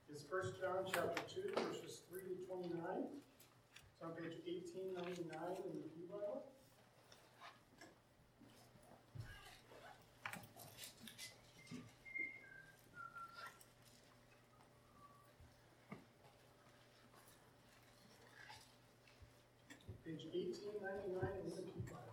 is 1 John chapter 2, verses 3 to 29. It's on page 1899 in the Pew Bible. Page 1899 in the Pew Bible.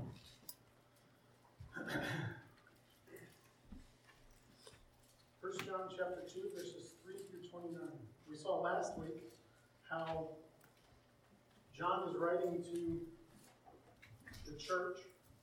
1 John chapter 2, verses 3 through 29. We saw last week how John is writing to the church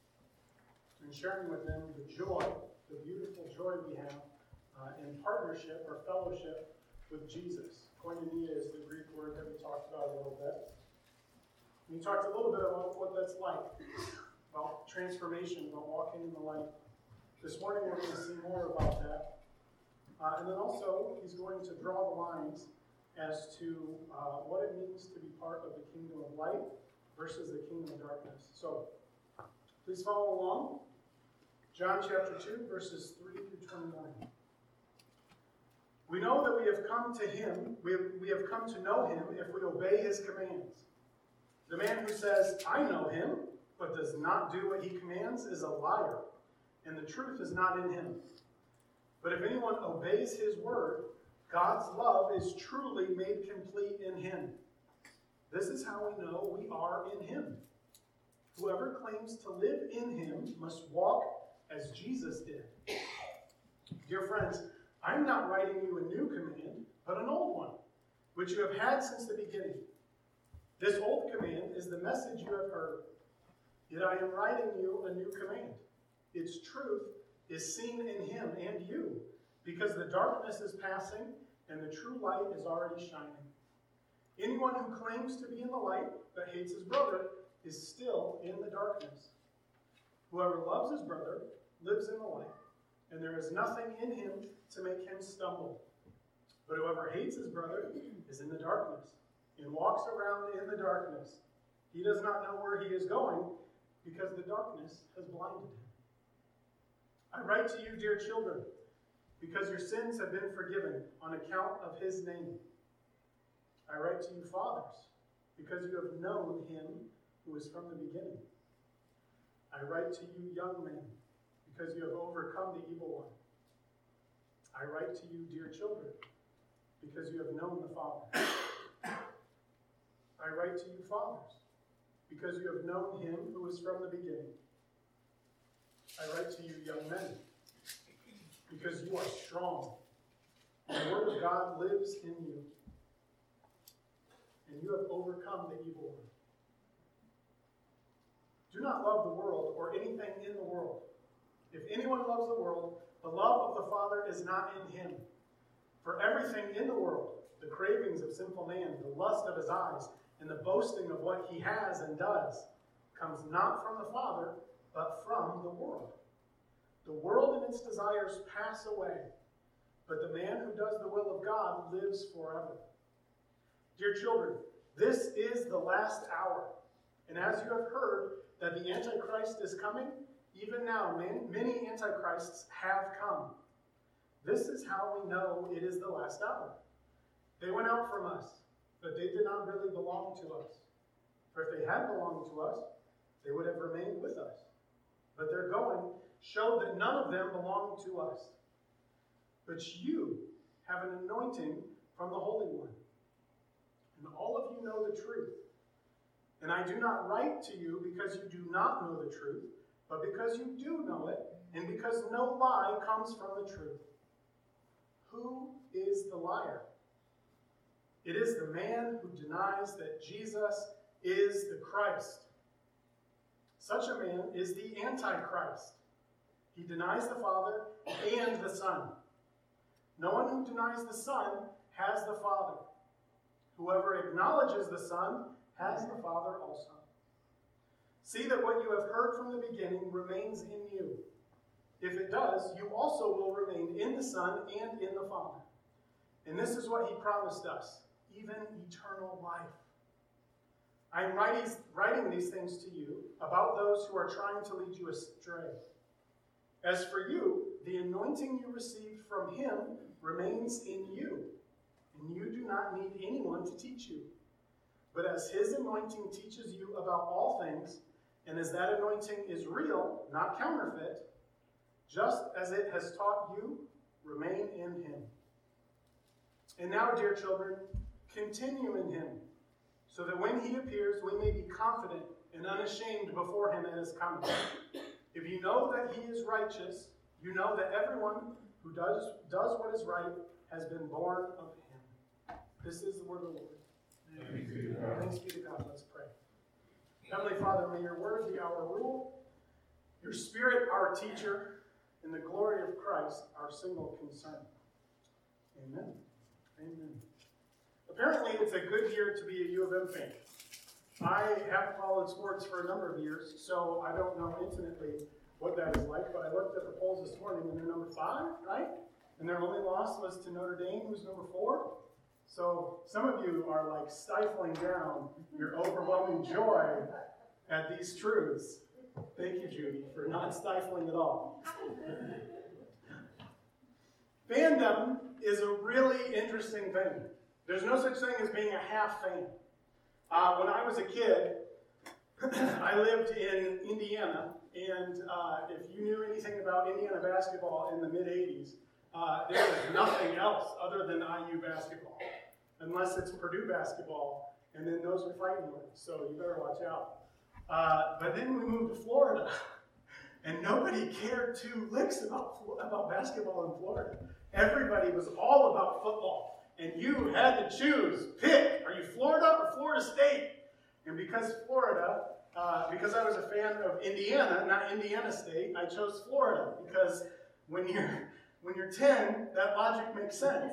and sharing with them the joy, the beautiful joy we have in partnership or fellowship with Jesus. Koinonia is the Greek word that we talked about a little bit. We talked a little bit about what that's like, about transformation, about walking in the light. This morning we're going to see more about that. And then also, he's going to draw the lines as to what it means to be part of the kingdom of light versus the kingdom of darkness. So, please follow along. John chapter 2, verses 3 through 29. We know that we have come to him, we have come to know him if we obey his commands. The man who says, I know him, but does not do what he commands is a liar, and the truth is not in him. But if anyone obeys his word, God's love is truly made complete in him. This is how we know we are in him. Whoever claims to live in him must walk as Jesus did. Dear friends, I'm not writing you a new command, but an old one, which you have had since the beginning. This old command is the message you have heard. Yet I am writing you a new command. Its truth is seen in him and you, because the darkness is passing and the true light is already shining. Anyone who claims to be in the light but hates his brother is still in the darkness. Whoever loves his brother lives in the light, and there is nothing in him to make him stumble. But whoever hates his brother is in the darkness and walks around in the darkness. He does not know where he is going because the darkness has blinded him. I write to you, dear children, because your sins have been forgiven on account of his name. I write to you, fathers, because you have known him who is from the beginning. I write to you, young men, because you have overcome the evil one. I write to you, dear children, because you have known the Father. I write to you, fathers, because you have known him who is from the beginning. I write to you, young men, because you are strong, and the word of God lives in you, and you have overcome the evil one. Do not love the world or anything in the world. If anyone loves the world, the love of the Father is not in him. For everything in the world, the cravings of sinful man, the lust of his eyes, and the boasting of what he has and does, comes not from the Father, but from the world. The world and its desires pass away, but the man who does the will of God lives forever. Dear children, this is the last hour, and as you have heard that the Antichrist is coming, even now many Antichrists have come. This is how we know it is the last hour. They went out from us, but they did not really belong to us. For if they had belonged to us, they would have remained with us. But their going showed that none of them belonged to us. But you have an anointing from the Holy One. And all of you know the truth. And I do not write to you because you do not know the truth, but because you do know it, and because no lie comes from the truth. Who is the liar? It is the man who denies that Jesus is the Christ. Such a man is the Antichrist. He denies the Father and the Son. No one who denies the Son has the Father. Whoever acknowledges the Son has the Father also. See that what you have heard from the beginning remains in you. If it does, you also will remain in the Son and in the Father. And this is what he promised us, even eternal life. I am writing these things to you about those who are trying to lead you astray. As for you, the anointing you received from him remains in you, not need anyone to teach you. But as his anointing teaches you about all things, and as that anointing is real, not counterfeit, just as it has taught you, remain in him. And now, dear children, continue in him, so that when he appears, we may be confident and unashamed before him at his coming. If you know that he is righteous, you know that everyone who does what is right has been born of him. This is the word of the Lord. Thanks be to God. Let's pray. Heavenly Father, may your word be our rule, your spirit our teacher, and the glory of Christ our single concern. Amen. Amen. Apparently, it's a good year to be a U of M fan. I have followed sports for a number of years, so I don't know intimately what that is like, but I looked at the polls this morning, and they're number 5, right? And their only loss was to Notre Dame, who's number 4. So some of you are like stifling down your overwhelming joy at these truths. Thank you, Judy, for not stifling at all. Fandom is a really interesting thing. There's no such thing as being a half fan. When I was a kid, I lived in Indiana, and if you knew anything about Indiana basketball in the mid-'80s, there was nothing else other than IU basketball, unless it's Purdue basketball, and then those are fighting words, so you better watch out. But then we moved to Florida, and nobody cared 2 licks about basketball in Florida. Everybody was all about football, and you had to choose. Pick, are you Florida or Florida State? And because I was a fan of Indiana, not Indiana State, I chose Florida, because when you're 10, that logic makes sense.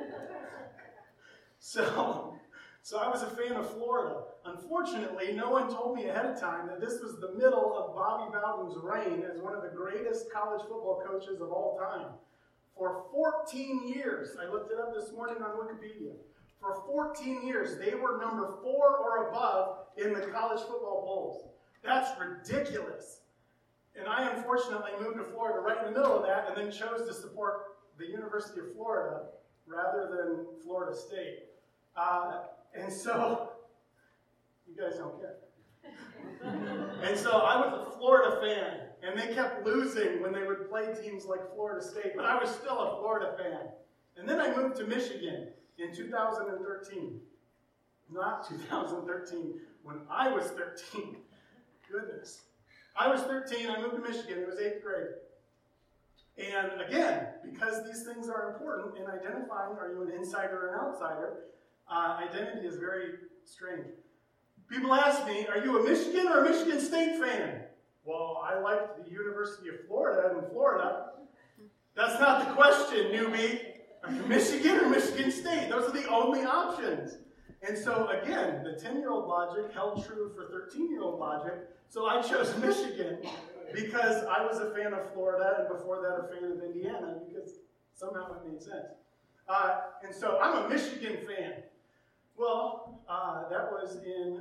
So I was a fan of Florida. Unfortunately, no one told me ahead of time that this was the middle of Bobby Bowden's reign as one of the greatest college football coaches of all time. For 14 years, I looked it up this morning on Wikipedia. For 14 years, they were number 4 or above in the college football polls. That's ridiculous. And I unfortunately moved to Florida right in the middle of that and then chose to support the University of Florida rather than Florida State. And so, you guys don't care. And so I was a Florida fan, and they kept losing when they would play teams like Florida State, but I was still a Florida fan. And then I moved to Michigan in 2013. Not 2013, when I was 13. Goodness. I was 13, I moved to Michigan, it was 8th grade. And again, because these things are important in identifying, are you an insider or an outsider, identity is very strange. People ask me, are you a Michigan or a Michigan State fan? Well, I liked the University of Florida in Florida. That's not the question, newbie. Are you Michigan or Michigan State? Those are the only options. And so, again, the 10-year-old logic held true for 13-year-old logic. So I chose Michigan because I was a fan of Florida and before that a fan of Indiana because somehow it made sense. And so I'm a Michigan fan. Well, that was in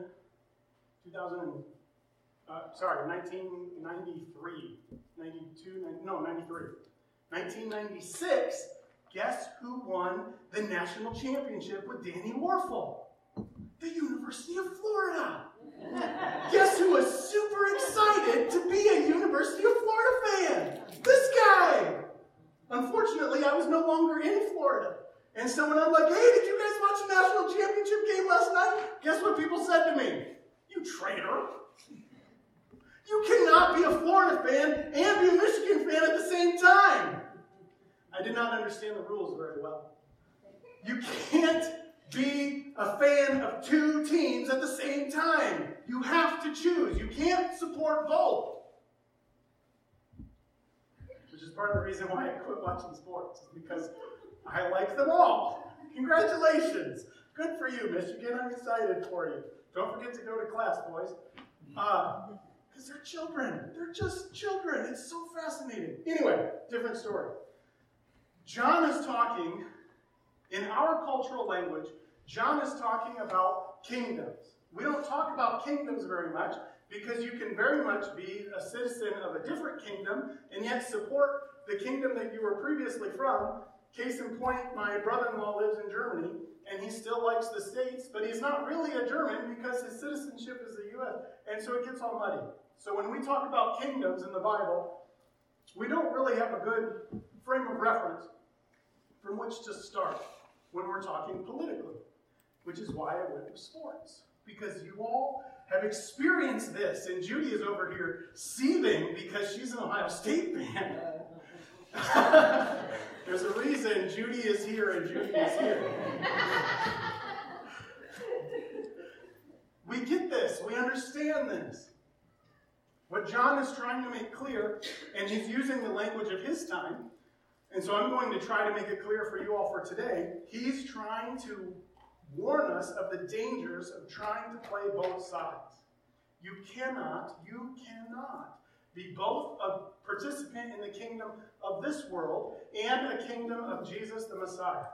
1993. 1996, guess who won the national championship with Danny Warfel? The University of Florida. Guess who was super excited to be a University of Florida fan? This guy. Unfortunately, I was no longer in Florida. And so when I'm like, hey, did you guys watch the national championship game last night? Guess what people said to me? You traitor. You cannot be a Florida fan and be a Michigan fan at the same time. I did not understand the rules very well. You can't be a fan of 2 teams at the same time. You have to choose. You can't support both. Which is part of the reason why I quit watching sports, is because I like them all. Congratulations. Good for you, Michigan. I'm excited for you. Don't forget to go to class, boys. Because they're children. They're just children. It's so fascinating. Anyway, different story. John is talking, in our cultural language, John is talking about kingdoms. We don't talk about kingdoms very much because you can very much be a citizen of a different kingdom and yet support the kingdom that you were previously from. Case in point, my brother-in-law lives in Germany, and he still likes the States, but he's not really a German because his citizenship is the U.S. And so it gets all muddy. So when we talk about kingdoms in the Bible, we don't really have a good frame of reference from which to start when we're talking politically, which is why I went with sports. Because you all have experienced this, and Judy is over here seething because she's an Ohio State fan. There's a reason Judy is here and Judy is here. We get this. We understand this. What John is trying to make clear, and he's using the language of his time, and so I'm going to try to make it clear for you all for today. He's trying to warn us of the dangers of trying to play both sides. You cannot be both a participant in the kingdom of this world and a kingdom of Jesus the Messiah.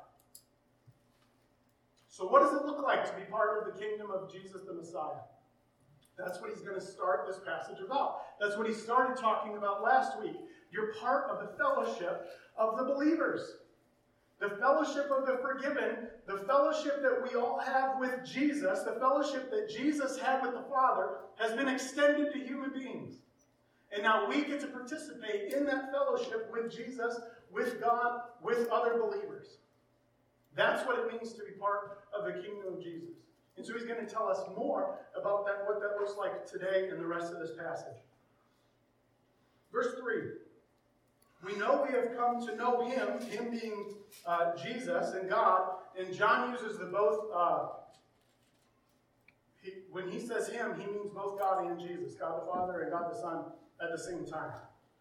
So what does it look like to be part of the kingdom of Jesus the Messiah? That's what he's going to start this passage about. That's what he started talking about last week. You're part of the fellowship of the believers. The fellowship of the forgiven, the fellowship that we all have with Jesus, the fellowship that Jesus had with the Father, has been extended to human beings. And now we get to participate in that fellowship with Jesus, with God, with other believers. That's what it means to be part of the kingdom of Jesus. And so he's going to tell us more about that, what that looks like today in the rest of this passage. Verse 3. We know we have come to know him being Jesus and God, and John uses the both, when he says him, he means both God and Jesus, God the Father and God the Son at the same time.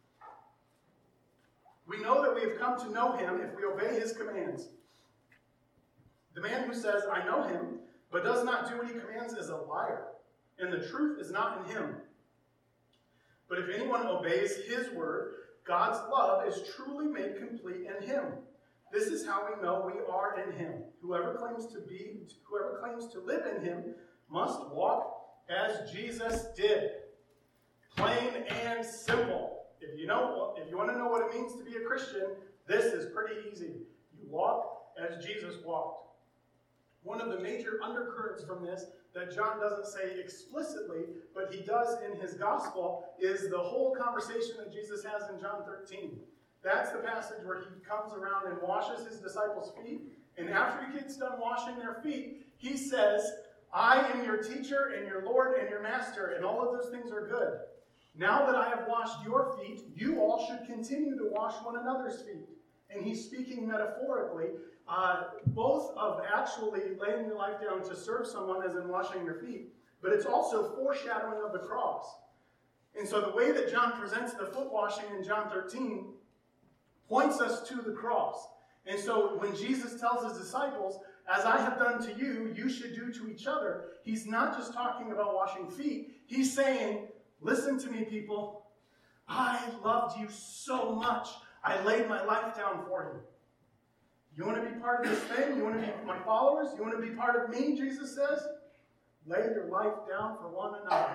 We know that we have come to know him if we obey his commands. The man who says, I know him, but does not do what he commands is a liar, and the truth is not in him. But if anyone obeys his word, God's love is truly made complete in him. This is how we know we are in him. Whoever claims to live in him must walk as Jesus did. Plain and simple. If you want to know what it means to be a Christian, this is pretty easy. You walk as Jesus walked. One of the major undercurrents from this that John doesn't say explicitly, but he does in his gospel, is the whole conversation that Jesus has in John 13. That's the passage where he comes around and washes his disciples' feet, and after he gets done washing their feet, he says, I am your teacher and your Lord and your master, and all of those things are good. Now that I have washed your feet, you all should continue to wash one another's feet. And he's speaking metaphorically, both of actually laying your life down to serve someone as in washing your feet, but it's also foreshadowing of the cross. And so the way that John presents the foot washing in John 13 points us to the cross. And so when Jesus tells his disciples, as I have done to you, you should do to each other, he's not just talking about washing feet. He's saying, listen to me, people. I loved you so much. I laid my life down for you. You want to be part of this thing? You want to be my followers? You want to be part of me, Jesus says? Lay your life down for one another.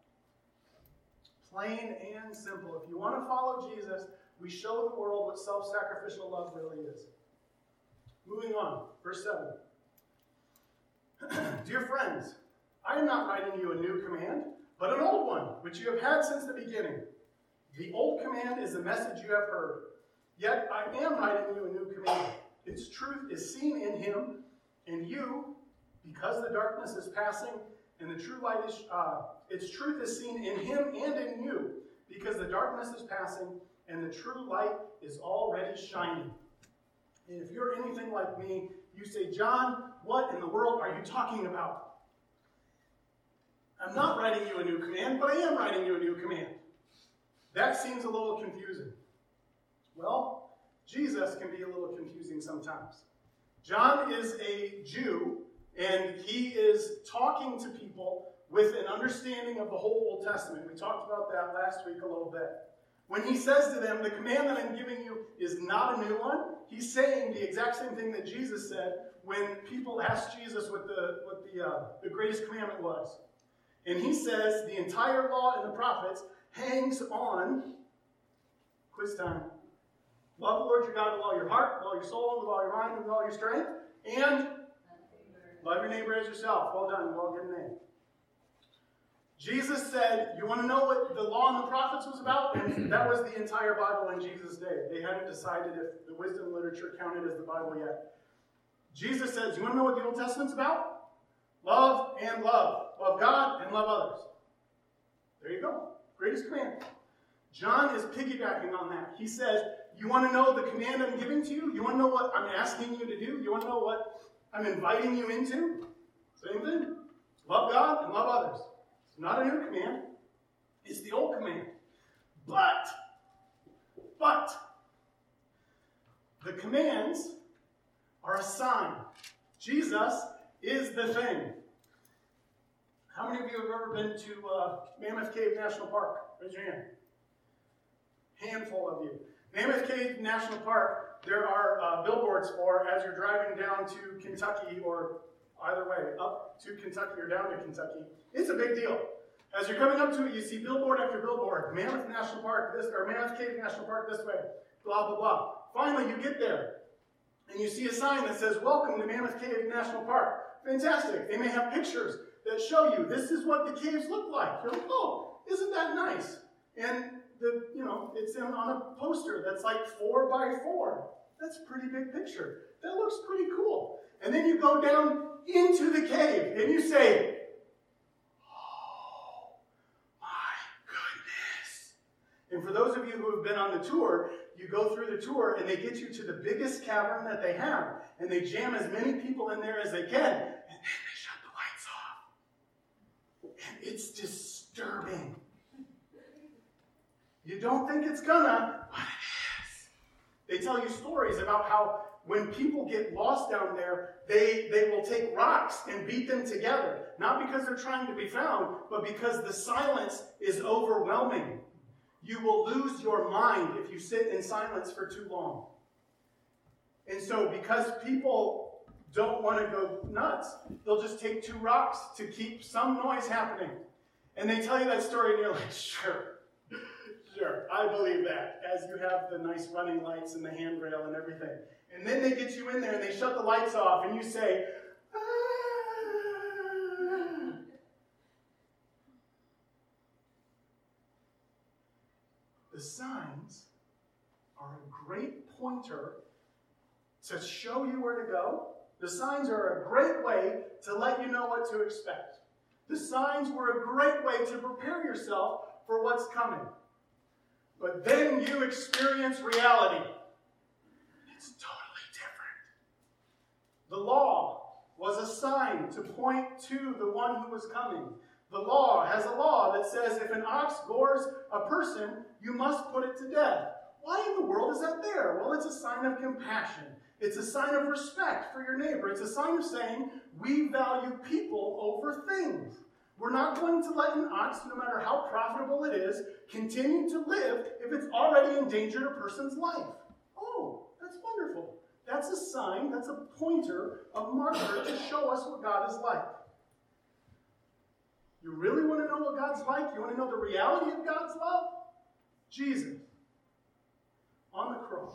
Plain and simple. If you want to follow Jesus, we show the world what self-sacrificial love really is. Moving on, verse 7. Dear friends, I am not writing you a new command, but an old one, which you have had since the beginning. The old command is the message you have heard. Yet I am writing you a new command. Its truth is seen in him, and you, because the darkness is passing, and the true light is, its truth is seen in him and in you, because the darkness is passing, and the true light is already shining. And if you're anything like me, you say, John, what in the world are you talking about? I'm not writing you a new command, but I am writing you a new command. That seems a little confusing. Well, Jesus can be a little confusing sometimes. John is a Jew, and he is talking to people with an understanding of the whole Old Testament. We talked about that last week a little bit. When he says to them, the command that I'm giving you is not a new one, he's saying the exact same thing that Jesus said when people asked Jesus what the greatest commandment was. And he says the entire law and the prophets hangs on, quiz time, love the Lord your God with all your heart, with all your soul, with all your mind, and with all your strength, and your neighbor as yourself. Well done, well, good name. Jesus said, you want to know what the law and the prophets was about? And that was the entire Bible in Jesus' day. They hadn't decided if the wisdom literature counted as the Bible yet. Jesus says, you want to know what the Old Testament's about? Love and love. Love God and love others. There you go. Greatest command. John is piggybacking on that. He says, you want to know the command I'm giving to you? You want to know what I'm asking you to do? You want to know what I'm inviting you into? Same thing. Love God and love others. It's not a new command. It's the old command. But, the commands are a sign. Jesus is the thing. How many of you have ever been to Mammoth Cave National Park? Raise your hand. Handful of you. Mammoth Cave National Park, there are billboards for as you're driving down to Kentucky, or either way, up to Kentucky or down to Kentucky. It's a big deal. As you're coming up to it, you see billboard after billboard. Mammoth National Park this, or Mammoth Cave National Park this way. Blah, blah, blah. Finally, you get there, and you see a sign that says, welcome to Mammoth Cave National Park. Fantastic. They may have pictures that show you this is what the caves look like. You're like, oh, isn't that nice? And it's on a poster that's like 4x4. That's a pretty big picture. That looks pretty cool. And then you go down into the cave and you say, oh my goodness. And for those of you who have been on the tour, you go through the tour and they get you to the biggest cavern that they have. And they jam as many people in there as they can. And then they shut the lights off. And it's disturbing. You don't think it's gonna, but it is. They tell you stories about how when people get lost down there, they will take rocks and beat them together. Not because they're trying to be found, but because the silence is overwhelming. You will lose your mind if you sit in silence for too long. And so because people don't want to go nuts, they'll just take 2 rocks to keep some noise happening. And they tell you that story and you're like, sure, I believe that, as you have the nice running lights and the handrail and everything. And then they get you in there and they shut the lights off and you say, ah. The signs are a great pointer to show you where to go. The signs are a great way to let you know what to expect. The signs were a great way to prepare yourself for what's coming. But then you experience reality. It's totally different. The law was a sign to point to the one who was coming. The law has a law that says if an ox gores a person, you must put it to death. Why in the world is that there? Well, it's a sign of compassion. It's a sign of respect for your neighbor. It's a sign of saying we value people over things. We're not going to let an ox, no matter how profitable it is, continue to live if it's already endangered a person's life. Oh, that's wonderful. That's a sign, that's a pointer, a marker to show us what God is like. You really want to know what God's like? You want to know the reality of God's love? Jesus on the cross.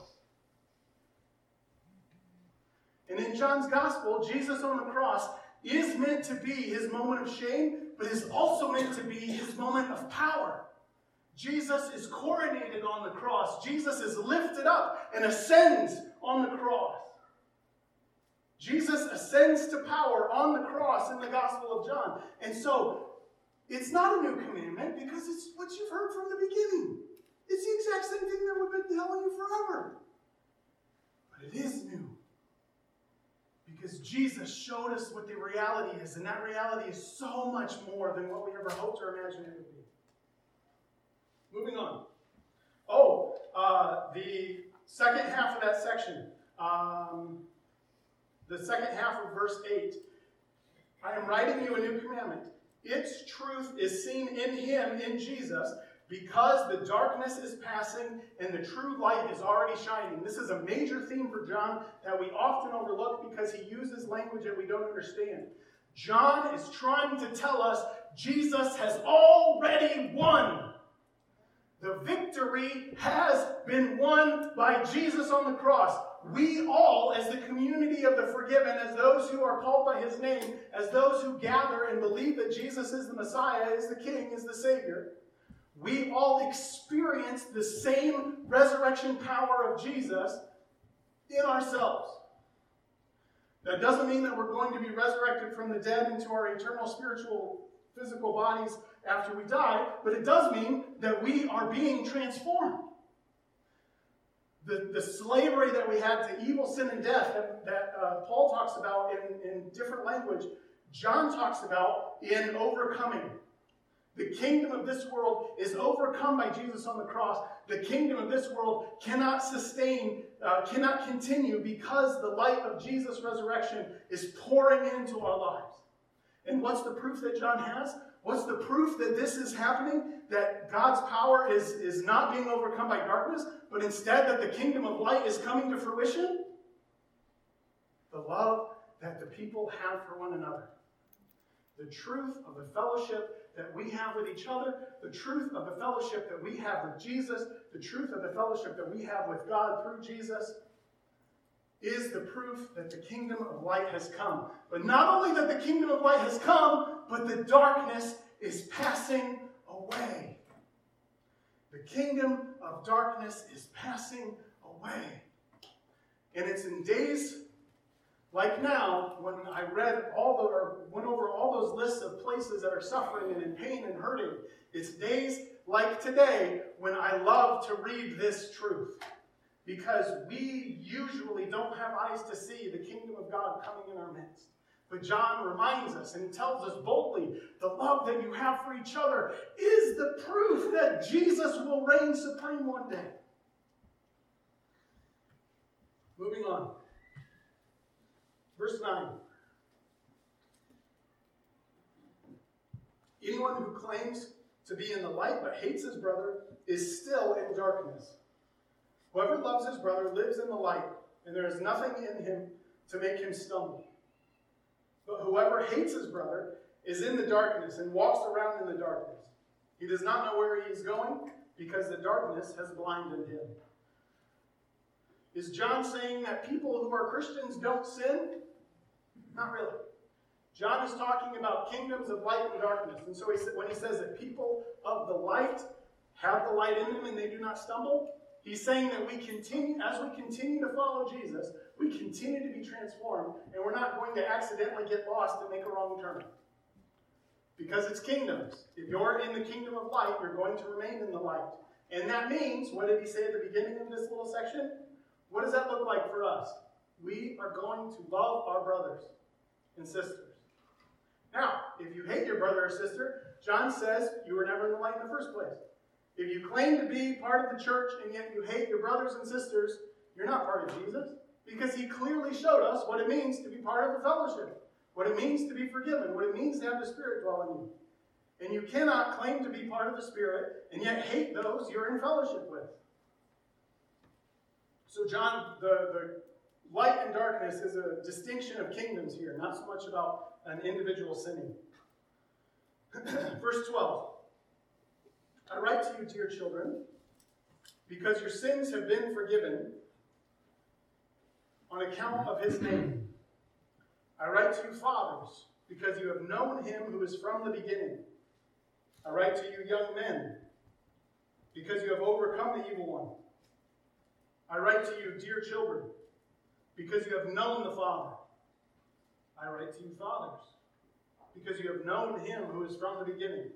And in John's Gospel, Jesus on the cross is meant to be his moment of shame, but is also meant to be his moment of power. Jesus is coronated on the cross. Jesus is lifted up and ascends on the cross. Jesus ascends to power on the cross in the Gospel of John. And so, it's not a new commandment because it's what you've heard from the beginning. It's the exact same thing that we've been telling you forever. But it is new. Because Jesus showed us what the reality is, and that reality is so much more than what we ever hoped or imagined it would be. Moving on. The second half of that section. The second half of verse 8. I am writing you a new commandment. Its truth is seen in him, in Jesus, because the darkness is passing and the true light is already shining. This is a major theme for John that we often overlook because he uses language that we don't understand. John is trying to tell us Jesus has already won. The victory has been won by Jesus on the cross. we all, as the community of the forgiven, as those who are called by his name, as those who gather and believe that Jesus is the Messiah, is the King, is the Savior, we all experience the same resurrection power of Jesus in ourselves. That doesn't mean that we're going to be resurrected from the dead into our eternal spiritual physical bodies after we die, but it does mean that we are being transformed. The slavery that we had to evil, sin, and death that Paul talks about in different language, John talks about in overcoming. The kingdom of this world is overcome by Jesus on the cross. The kingdom of this world cannot cannot continue because the light of Jesus' resurrection is pouring into our lives. And what's the proof that John has? What's the proof that this is happening? That God's power is not being overcome by darkness, but instead that the kingdom of light is coming to fruition? The love that the people have for one another. The truth of the fellowship that we have with each other, the truth of the fellowship that we have with Jesus, the truth of the fellowship that we have with God through Jesus, is the proof that the kingdom of light has come. But not only that the kingdom of light has come, but the darkness is passing away. The kingdom of darkness is passing away. And it's in days like now, when I went over all those lists of places that are suffering and in pain and hurting, it's days like today when I love to read this truth. Because we usually don't have eyes to see the kingdom of God coming in our midst. But John reminds us and tells us boldly, the love that you have for each other is the proof that Jesus will reign supreme one day. Moving on. Verse 9. Anyone who claims to be in the light but hates his brother is still in darkness. Whoever loves his brother lives in the light, and there is nothing in him to make him stumble. But whoever hates his brother is in the darkness and walks around in the darkness. He does not know where he is going because the darkness has blinded him. Is John saying that people who are Christians don't sin? Not really. John is talking about kingdoms of light and darkness. And so when he says that people of the light have the light in them and they do not stumble, he's saying that as we continue to follow Jesus, we continue to be transformed, and we're not going to accidentally get lost and make a wrong turn. Because it's kingdoms. If you're in the kingdom of light, you're going to remain in the light. And that means, what did he say at the beginning of this little section? What does that look like for us? We are going to love our brothers and sisters. Now, if you hate your brother or sister, John says you were never in the light in the first place. If you claim to be part of the church and yet you hate your brothers and sisters, you're not part of Jesus. Because he clearly showed us what it means to be part of the fellowship. What it means to be forgiven. What it means to have the Spirit dwell in you. And you cannot claim to be part of the Spirit and yet hate those you're in fellowship with. So John, the light and darkness is a distinction of kingdoms here. Not so much about an individual sinning. Verse 12. I write to you, dear children, because your sins have been forgiven on account of his name. I write to you, fathers, because you have known him who is from the beginning. I write to you, young men, because you have overcome the evil one. I write to you, dear children, because you have known the Father. I write to you, fathers, because you have known him who is from the beginning.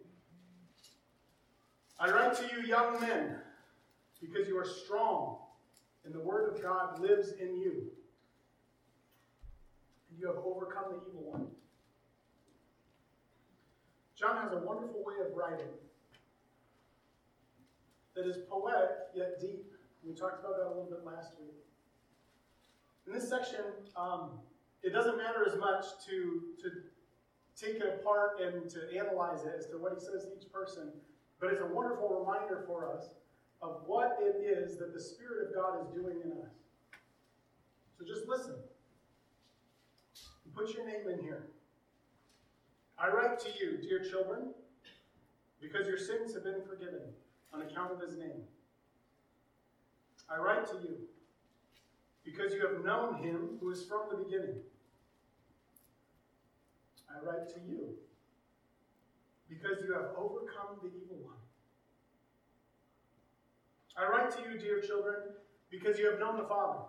I write to you, young men, because you are strong, and the word of God lives in you. And you have overcome the evil one. John has a wonderful way of writing that is poetic yet deep. We talked about that a little bit last week. In this section, it doesn't matter as much to take it apart and to analyze it as to what he says to each person, but it's a wonderful reminder for us of what it is that the Spirit of God is doing in us. So just listen. Put your name in here. I write to you, dear children, because your sins have been forgiven on account of his name. I write to you because you have known him who is from the beginning. I write to you, because you have overcome the evil one. I write to you, dear children, because you have known the Father.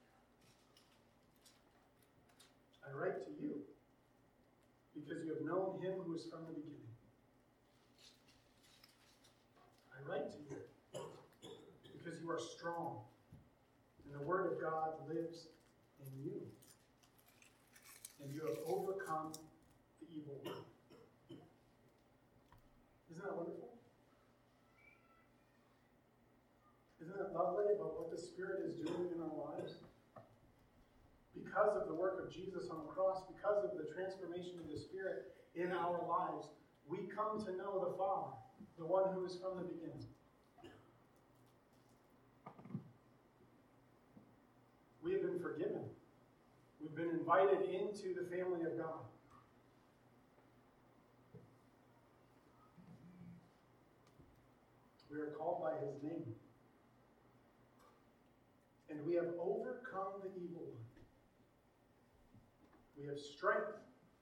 I write to you, because you have known him who is from the beginning. I write to you, because you are strong, and the word of God lives in you, and you have overcome the evil one. Isn't that wonderful? Isn't it lovely about what the Spirit is doing in our lives? Because of the work of Jesus on the cross, because of the transformation of the Spirit in our lives, we come to know the Father, the one who is from the beginning. We have been forgiven. We've been invited into the family of God. We are called by his name. And we have overcome the evil one. We have strength.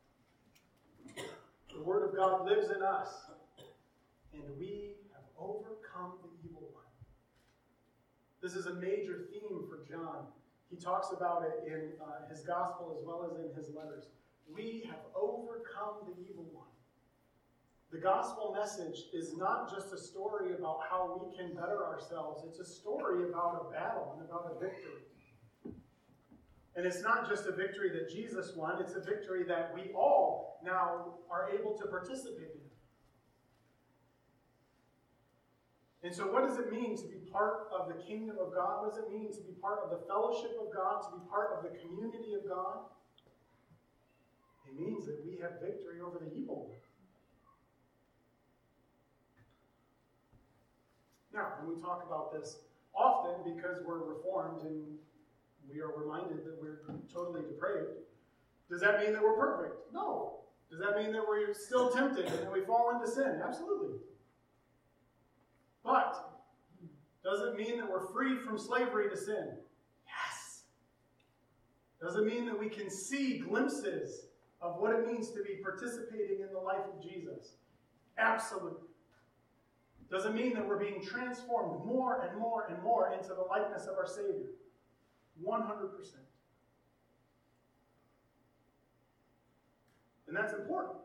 The word of God lives in us. And we have overcome the evil one. This is a major theme for John. He talks about it in his gospel as well as in his letters. We have overcome the evil one. The gospel message is not just a story about how we can better ourselves. It's a story about a battle and about a victory. And it's not just a victory that Jesus won, it's a victory that we all now are able to participate in. And so what does it mean to be part of the kingdom of God? What does it mean to be part of the fellowship of God, to be part of the community of God? It means that we have victory over the evil one. Now, and we talk about this often because we're reformed and we are reminded that we're totally depraved. Does that mean that we're perfect? No. Does that mean that we're still tempted and that we fall into sin? Absolutely. But does it mean that we're free from slavery to sin? Yes. Does it mean that we can see glimpses of what it means to be participating in the life of Jesus? Absolutely. Does it mean that we're being transformed more and more and more into the likeness of our Savior? 100%. And that's important,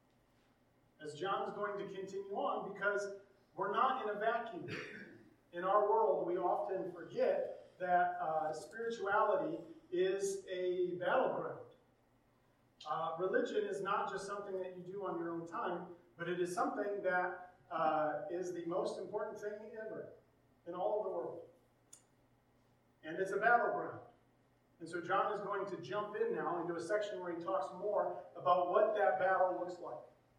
as John is going to continue on, because we're not in a vacuum. In our world, we often forget that spirituality is a battleground. Religion is not just something that you do on your own time, but it is something that is the most important thing ever in all of the world. And it's a battleground. And so John is going to jump in now into a section where he talks more about what that battle looks like.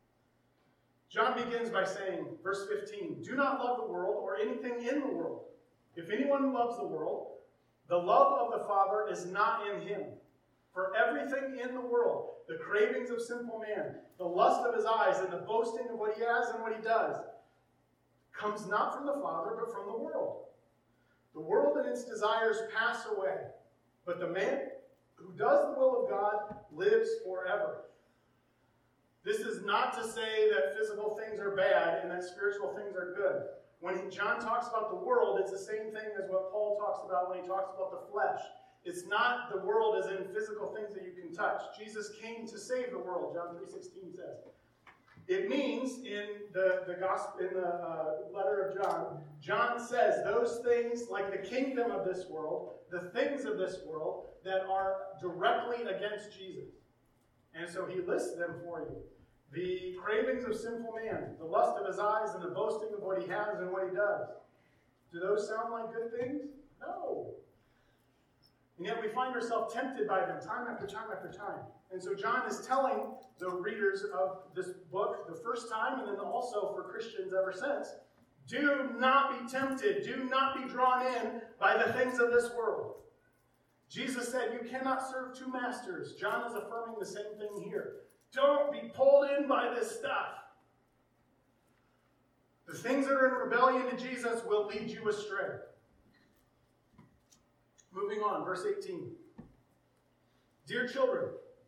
John begins by saying, verse 15, "Do not love the world or anything in the world. If anyone loves the world, the love of the Father is not in him. For everything in the world, the cravings of sinful man, the lust of his eyes, and the boasting of what he has and what he does, comes not from the Father, but from the world. The world and its desires pass away, but the man who does the will of God lives forever." This is not to say that physical things are bad and that spiritual things are good. When John talks about the world, it's the same thing as what Paul talks about when he talks about the flesh. It's not the world as in physical things that you can touch. Jesus came to save the world, John 3:16 says. It means in the gospel, in the letter of John, John says those things like the kingdom of this world, the things of this world that are directly against Jesus. And so he lists them for you. The cravings of sinful man, the lust of his eyes, and the boasting of what he has and what he does. Do those sound like good things? No. And yet we find ourselves tempted by them time after time after time. And so John is telling the readers of this book the first time, and then also for Christians ever since, do not be tempted. Do not be drawn in by the things of this world. Jesus said you cannot serve two masters. John is affirming the same thing here. Don't be pulled in by this stuff. The things that are in rebellion to Jesus will lead you astray. Moving on, verse 18. Dear children,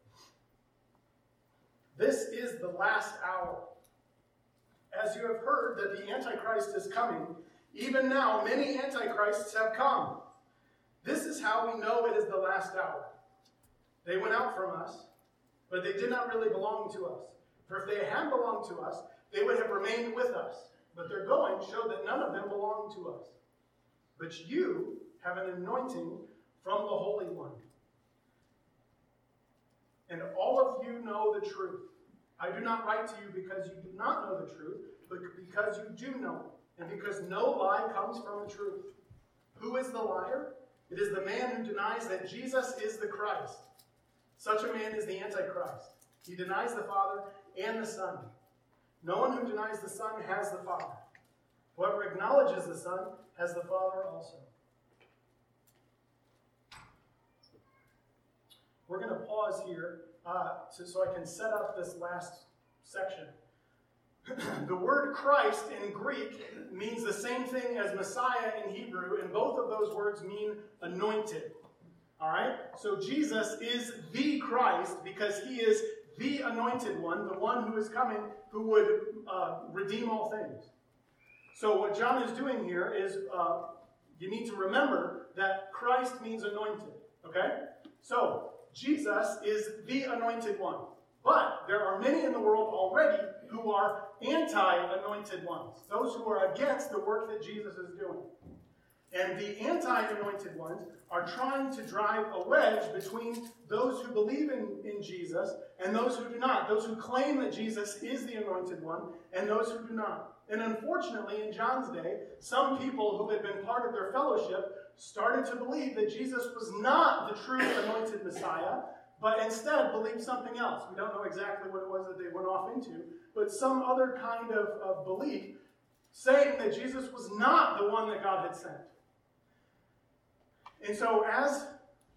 this is the last hour. As you have heard that the Antichrist is coming, even now many Antichrists have come. This is how we know it is the last hour. They went out from us, but they did not really belong to us. For if they had belonged to us, they would have remained with us. But their going showed that none of them belonged to us. But you have an anointing from the Holy One. And all of you know the truth. I do not write to you because you do not know the truth, but because you do know it, and because no lie comes from the truth. Who is the liar? It is the man who denies that Jesus is the Christ. Such a man is the Antichrist. He denies the Father and the Son. No one who denies the Son has the Father. Whoever acknowledges the Son has the Father also. We're going to pause here so I can set up this last section. The word Christ in Greek means the same thing as Messiah in Hebrew, and both of those words mean anointed. All right? So Jesus is the Christ because he is the anointed one, the one who is coming, who would redeem all things. So what John is doing here is you need to remember that Christ means anointed. Okay? So Jesus is the anointed one. But there are many in the world already who are anti-anointed ones. Those who are against the work that Jesus is doing. And the anti-anointed ones are trying to drive a wedge between those who believe in Jesus and those who do not. Those who claim that Jesus is the anointed one and those who do not. And unfortunately, in John's day, some people who had been part of their fellowship started to believe that Jesus was not the true anointed Messiah, but instead believed something else. We don't know exactly what it was that they went off into, but some other kind of belief saying that Jesus was not the one that God had sent. And so as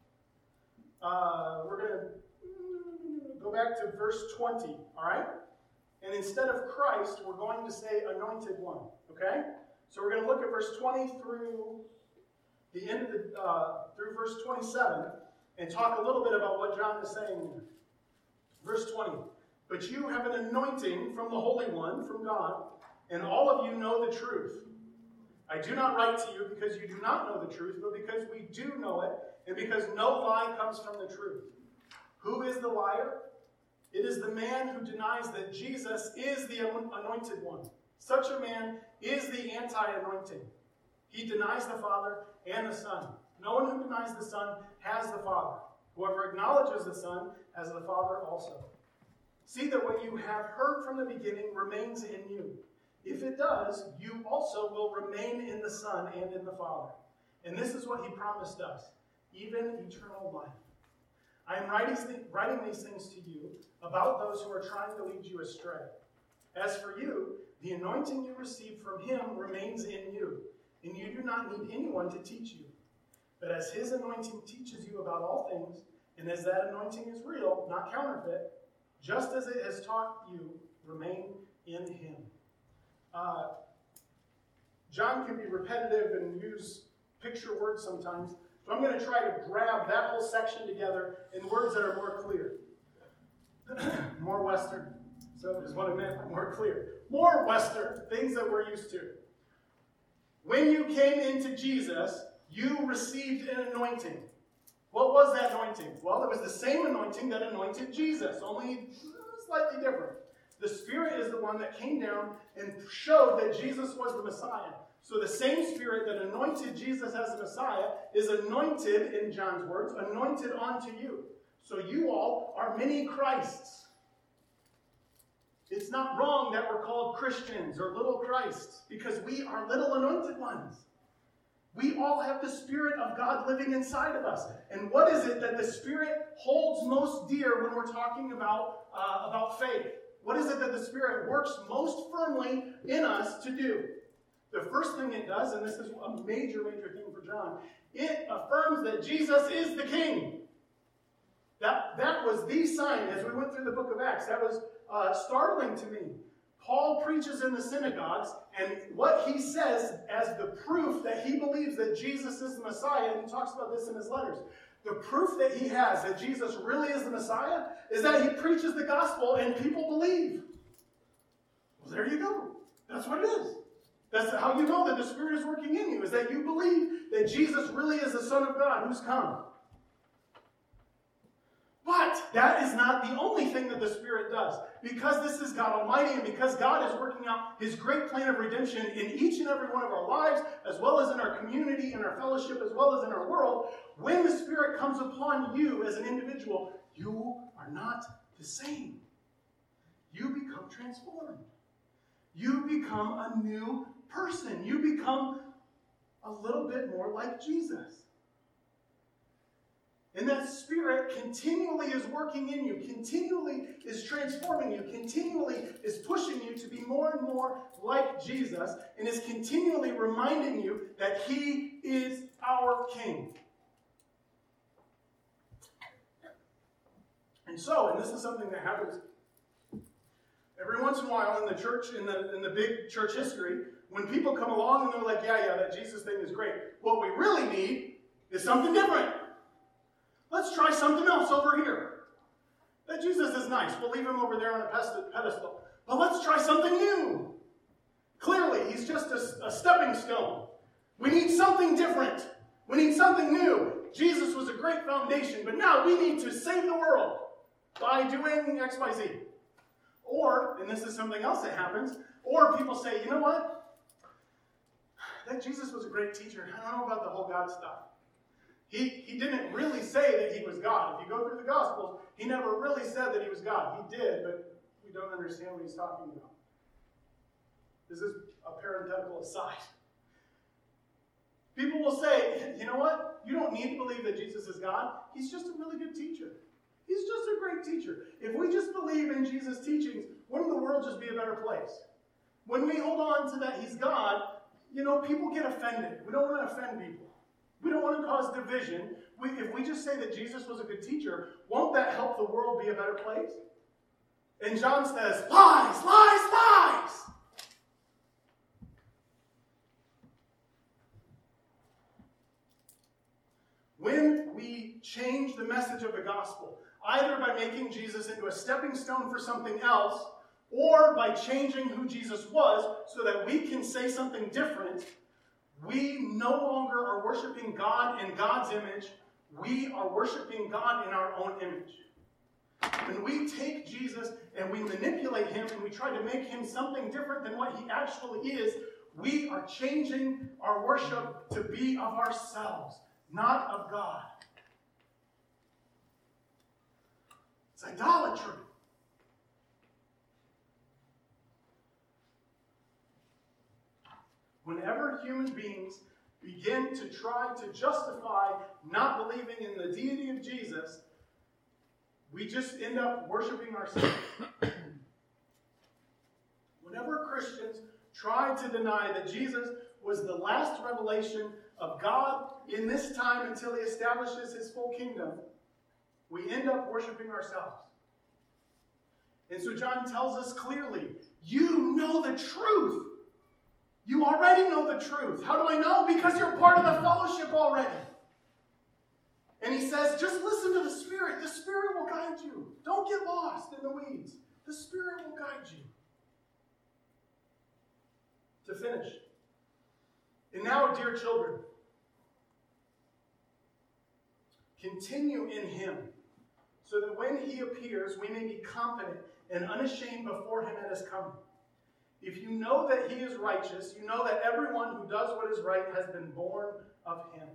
we're going to go back to verse 20, all right? And instead of Christ, we're going to say anointed one, okay? So we're going to look at verse 20 through the end of through verse 27 and talk a little bit about what John is saying here. Verse 20, but you have an anointing from the Holy One, from God, and all of you know the truth. I do not write to you because you do not know the truth, but because we do know it, and because no lie comes from the truth. Who is the liar? It is the man who denies that Jesus is the anointed one. Such a man is the anti-anointing. He denies the Father and the Son. No one who denies the Son has the Father. Whoever acknowledges the Son has the Father also. See that what you have heard from the beginning remains in you. If it does, you also will remain in the Son and in the Father. And this is what he promised us, even eternal life. I am writing these things to you about those who are trying to lead you astray. As for you, the anointing you received from him remains in you, and you do not need anyone to teach you. But as his anointing teaches you about all things, and as that anointing is real, not counterfeit, just as it has taught you, remain in him. John can be repetitive and use picture words sometimes, so I'm going to try to grab that whole section together in words that are more clear. More Western. So is what I meant by more clear. More Western, things that we're used to. When you came into Jesus, you received an anointing. What was that anointing? Well, it was the same anointing that anointed Jesus, only slightly different. The Spirit is the one that came down and showed that Jesus was the Messiah. So the same Spirit that anointed Jesus as the Messiah is anointed, in John's words, anointed onto you. So you all are many Christs. It's not wrong that we're called Christians or little Christs, because we are little anointed ones. We all have the Spirit of God living inside of us. And what is it that the Spirit holds most dear when we're talking about faith? What is it that the Spirit works most firmly in us to do? The first thing it does, and this is a major, major thing for John, it affirms that Jesus is the King. That was the sign as we went through the book of Acts. That was startling to me. Paul preaches in the synagogues, and what he says as the proof that he believes that Jesus is the Messiah, and he talks about this in his letters, the proof that he has that Jesus really is the Messiah is that he preaches the gospel and people believe. Well, there you go. That's what it is. That's how you know that the Spirit is working in you, is that you believe that Jesus really is the Son of God who's come. But that is not the only thing that the Spirit does. Because this is God Almighty, and because God is working out His great plan of redemption in each and every one of our lives, as well as in our community, in our fellowship, as well as in our world, when the Spirit comes upon you as an individual, you are not the same. You become transformed. You become a new person. You become a little bit more like Jesus. And that Spirit continually is working in you, continually is transforming you, continually is pushing you to be more and more like Jesus, and is continually reminding you that He is our King. And so, and this is something that happens every once in a while in the church, in the big church history, when people come along and they're like, yeah, that Jesus thing is great. What we really need is something different. Let's try something else over here. That Jesus is nice. We'll leave him over there on a pedestal. But let's try something new. Clearly, he's just a stepping stone. We need something different. We need something new. Jesus was a great foundation, but now we need to save the world by doing X, Y, Z. Or, and this is something else that happens, or people say, you know what? That Jesus was a great teacher. I don't know about the whole God stuff. He didn't really say that he was God. If you go through the Gospels, he never really said that he was God. He did, but we don't understand what he's talking about. This is a parenthetical aside. People will say, you know what? You don't need to believe that Jesus is God. He's just a really good teacher. He's just a great teacher. If we just believe in Jesus' teachings, wouldn't the world just be a better place? When we hold on to that he's God, people get offended. We don't want to offend people. We don't want to cause division. If we just say that Jesus was a good teacher, won't that help the world be a better place? And John says, lies, lies, lies! When we change the message of the gospel, either by making Jesus into a stepping stone for something else, or by changing who Jesus was so that we can say something different, we no longer are worshiping God in God's image. We are worshiping God in our own image. When we take Jesus and we manipulate him and we try to make him something different than what he actually is, we are changing our worship to be of ourselves, not of God. It's idolatry. Whenever human beings begin to try to justify not believing in the deity of Jesus, we just end up worshiping ourselves. Whenever Christians try to deny that Jesus was the last revelation of God in this time until he establishes his full kingdom, we end up worshiping ourselves. And so John tells us clearly, you know the truth. You already know the truth. How do I know? Because you're part of the fellowship already. And he says, just listen to the Spirit. The Spirit will guide you. Don't get lost in the weeds. The Spirit will guide you. To finish. And now, dear children, continue in him, so that when he appears, we may be confident and unashamed before him at his coming. If you know that he is righteous, you know that everyone who does what is right has been born of him.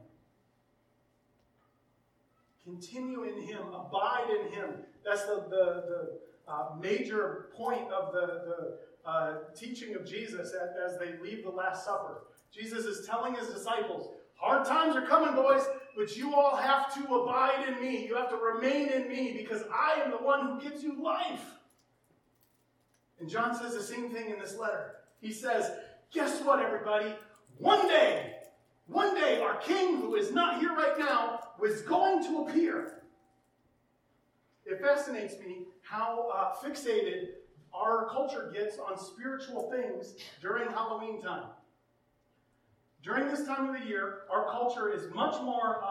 Continue in him. Abide in him. That's the major point of the teaching of Jesus as they leave the Last Supper. Jesus is telling his disciples, hard times are coming, boys, but you all have to abide in me. You have to remain in me because I am the one who gives you life. And John says the same thing in this letter. He says, guess what, everybody? One day, our King, who is not here right now, was going to appear. It fascinates me how fixated our culture gets on spiritual things during Halloween time. During this time of the year, our culture is much more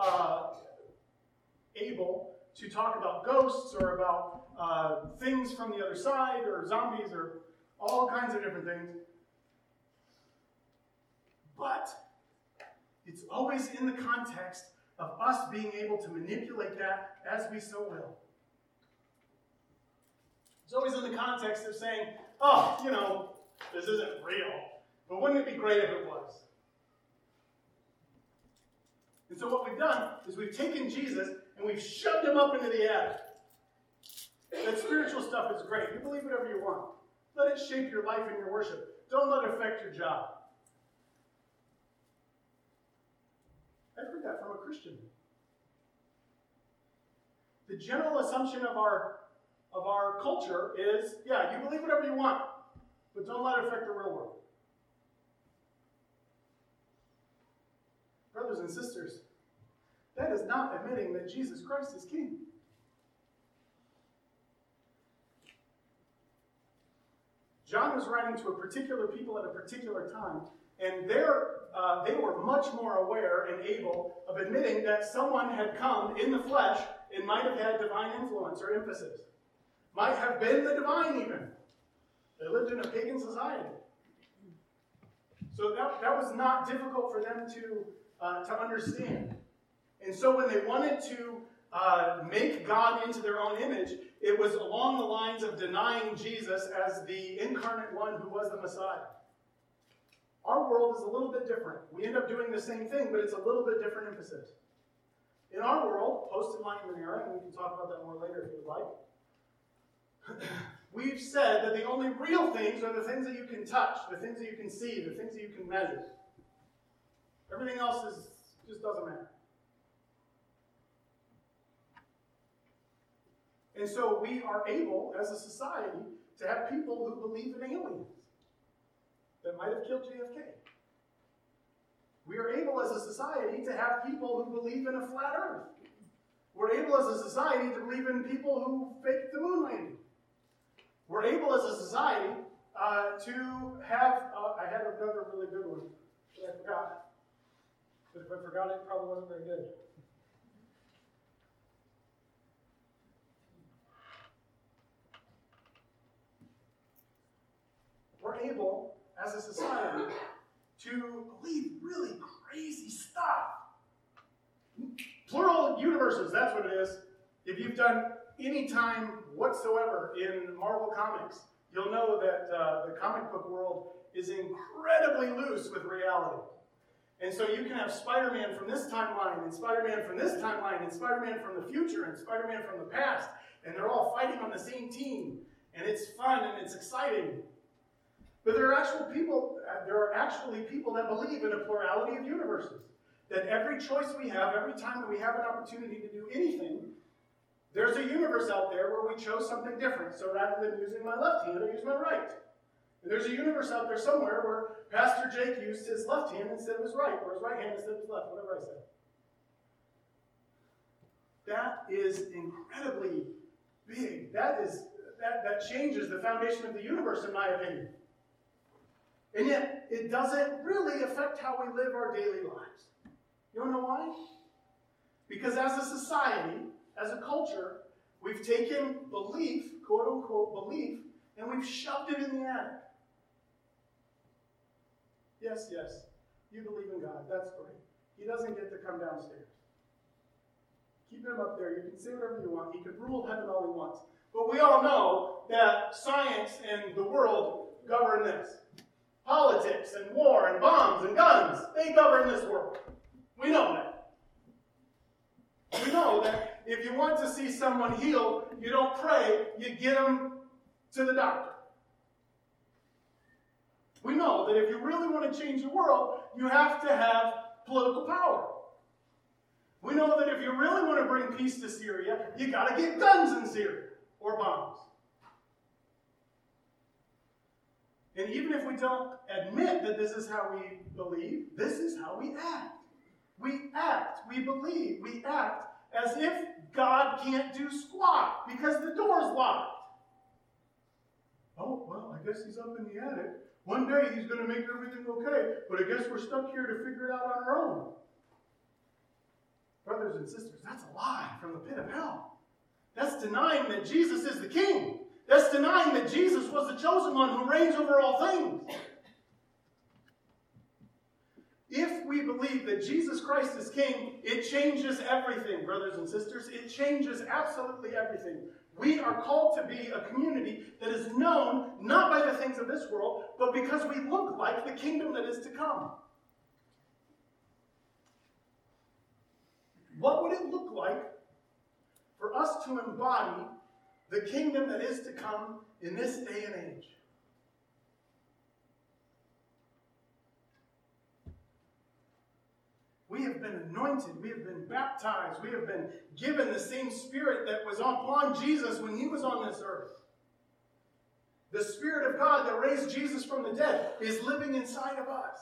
able to talk about ghosts or about things from the other side or zombies or all kinds of different things. But it's always in the context of us being able to manipulate that as we so will. It's always in the context of saying, oh, this isn't real, but wouldn't it be great if it was? And so what we've done is we've taken Jesus and we've shoved him up into the attic. That spiritual stuff is great. You believe whatever you want. Let it shape your life and your worship. Don't let it affect your job. I've heard that from a Christian. The general assumption of our culture is, yeah, you believe whatever you want, but don't let it affect the real world. Brothers and sisters, that is not admitting that Jesus Christ is King. John was writing to a particular people at a particular time, and they were much more aware and able of admitting that someone had come in the flesh and might have had divine influence or emphasis. Might have been the divine even. They lived in a pagan society. So that was not difficult for them to understand. And so when they wanted to make God into their own image, it was along the lines of denying Jesus as the incarnate one who was the Messiah. Our world is a little bit different. We end up doing the same thing, but it's a little bit different emphasis. In our world, post-Enlightenment era, and we can talk about that more later if you would like, we've said that the only real things are the things that you can touch, the things that you can see, the things that you can measure. Everything else just doesn't matter. And so we are able, as a society, to have people who believe in aliens that might have killed JFK. We are able, as a society, to have people who believe in a flat earth. We're able, as a society, to believe in people who faked the moon landing. We're able, as a society, to have... I had another really good one, but I forgot. But if I forgot it, probably wasn't very good. We're able, as a society, to believe really crazy stuff. Plural universes, that's what it is. If you've done any time whatsoever in Marvel Comics, you'll know that the comic book world is incredibly loose with reality. And so you can have Spider-Man from this timeline, and Spider-Man from this timeline, and Spider-Man from the future, and Spider-Man from the past, and they're all fighting on the same team. And it's fun and it's exciting. But there are actually people that believe in a plurality of universes. That every choice we have, every time that we have an opportunity to do anything, there's a universe out there where we chose something different. So rather than using my left hand, I use my right. And there's a universe out there somewhere where Pastor Jake used his left hand instead of his right, or his right hand instead of his left, whatever I said. That is incredibly big. That changes the foundation of the universe, in my opinion. And yet, it doesn't really affect how we live our daily lives. You want to know why? Because as a society, as a culture, we've taken belief, quote-unquote belief, and we've shoved it in the attic. Yes, you believe in God. That's great. He doesn't get to come downstairs. Keep him up there. You can say whatever you want. He can rule heaven all he wants. But we all know that science and the world govern this. Politics and war and bombs and guns, they govern this world. We know that. We know that if you want to see someone healed, you don't pray, you get them to the doctor. We know that if you really want to change the world, you have to have political power. We know that if you really want to bring peace to Syria, you got to get guns in Syria or bombs. And even if we don't admit that this is how we believe, this is how we act. We believe, we act as if God can't do squat because the door's locked. Oh, guess he's up in the attic. One day he's going to make everything okay, but I guess we're stuck here to figure it out on our own. Brothers and sisters, that's a lie from the pit of hell. That's denying that Jesus is the king. That's denying that Jesus was the chosen one who reigns over all things. If we believe that Jesus Christ is king, it changes everything, brothers and sisters. It changes absolutely everything. We are called to be a community that is known not by the things of this world, but because we look like the kingdom that is to come. What would it look like for us to embody the kingdom that is to come in this day and age? We have been anointed. We have been baptized. We have been given the same Spirit that was upon Jesus when he was on this earth. The Spirit of God that raised Jesus from the dead is living inside of us.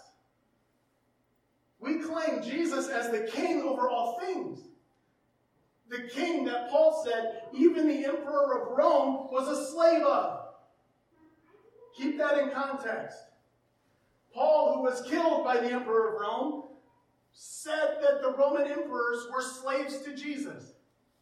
We claim Jesus as the king over all things. The king that Paul said even the emperor of Rome was a slave of. Keep that in context. Paul, who was killed by the emperor of Rome, said that the Roman emperors were slaves to Jesus.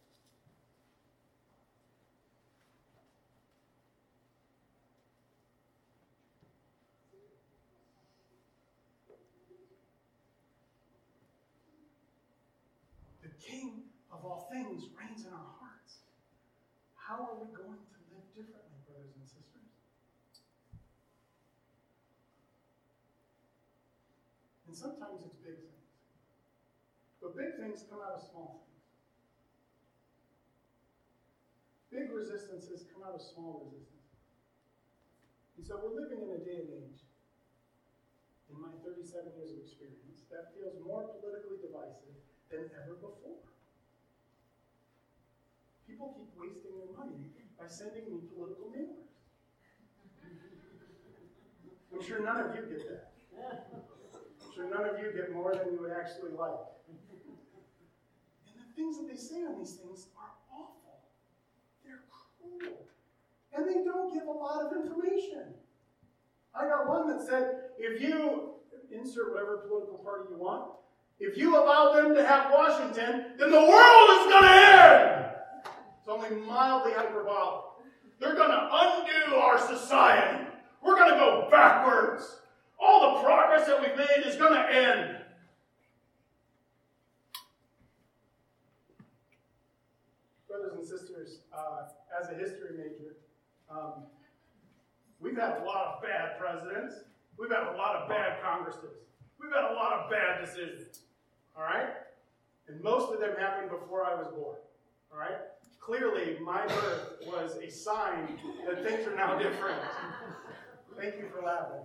The King of all things reigns in our hearts. How are we going to live differently, brothers and sisters? And sometimes it's big things. But big things come out of small things. Big resistances come out of small resistance. And so we're living in a day and age, in my 37 years of experience, that feels more politically divisive than ever before. People keep wasting their money by sending me political mailers. I'm sure none of you get that. I'm sure none of you get more than you would actually like. And the things that they say on these things are awful. They're cruel. And they don't give a lot of information. I got one that said, if you insert whatever political party you want, if you allow them to have Washington, then the world is going to end. It's only mildly hyperbolic. They're going to undo our society. We're going to go backwards. All the progress that we've made is going to end. Brothers and sisters, as a history major, we've had a lot of bad presidents. We've had a lot of bad Congresses. We've had a lot of bad decisions. All right? And most of them happened before I was born. All right? Clearly, my birth was a sign that things are now different. Thank you for laughing.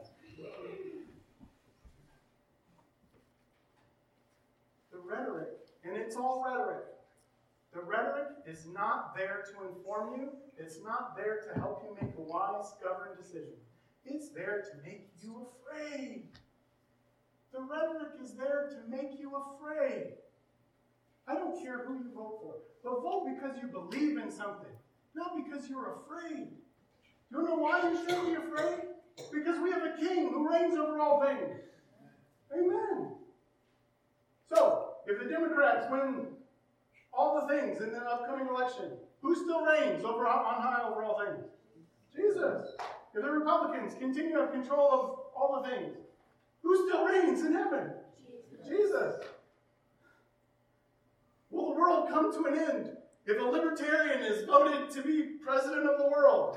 The rhetoric, and it's all rhetoric. The rhetoric is not there to inform you. It's not there to help you make a wise, governed decision. It's there to make you afraid. The rhetoric is there to make you afraid. I don't care who you vote for, but vote because you believe in something, not because you're afraid. You know why you shouldn't be afraid? Because we have a king who reigns over all things. Amen. So, if the Democrats win all the things in the upcoming election, who still reigns on high over all things? Jesus. If the Republicans continue to have control of all the things, who still reigns in heaven? Jesus. Will the world come to an end if a libertarian is voted to be president of the world?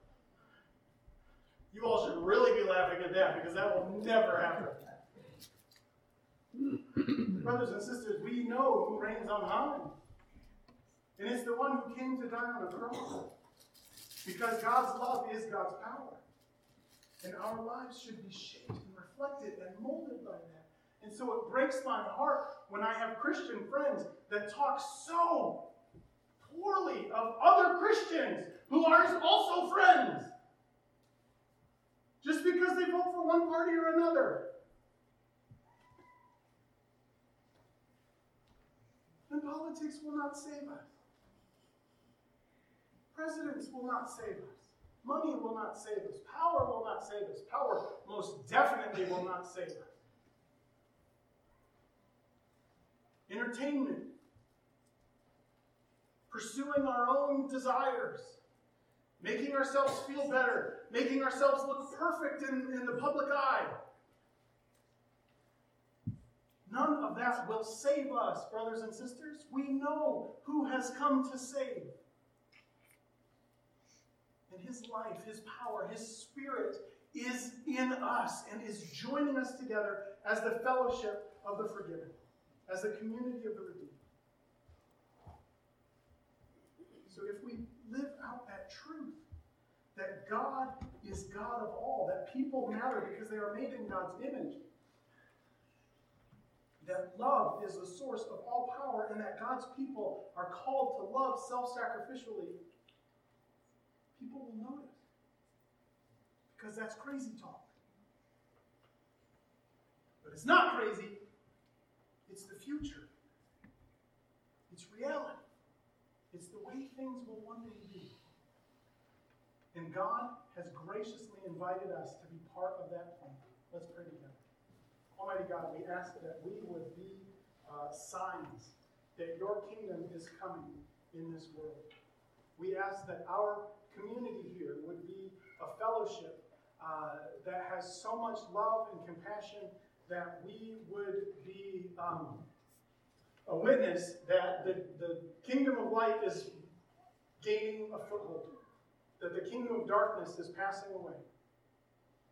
You all should really be laughing at that because that will never happen. Brothers and sisters, we know who reigns on high. And it's the one who came to die on the cross. Because God's love is God's power. And our lives should be shaped and reflected and molded by that. And so it breaks my heart when I have Christian friends that talk so poorly of other Christians who are also friends. Just because they vote for one party or another. And politics will not save us. Presidents will not save us. Money will not save us. Power will not save us. Power most definitely will not save us. Entertainment. Pursuing our own desires. Making ourselves feel better. Making ourselves look perfect in the public eye. None of that will save us, brothers and sisters. We know who has come to save. And his life, his power, his spirit is in us and is joining us together as the fellowship of the forgiven, as the community of the redeemed. So if we live out that truth, that God is God of all, that people matter because they are made in God's image, that love is the source of all power, and that God's people are called to love self-sacrificially, people will notice. Because that's crazy talk. But it's not crazy. It's the future. It's reality. It's the way things will one day be. And God has graciously invited us to be part of that plan. Let's pray together. Almighty God, we ask that we would be signs that your kingdom is coming in this world. We ask that our community here would be a fellowship that has so much love and compassion that we would be a witness that the kingdom of light is gaining a foothold, that the kingdom of darkness is passing away.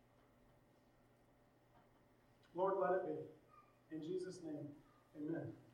Lord, let it be. In Jesus' name, amen.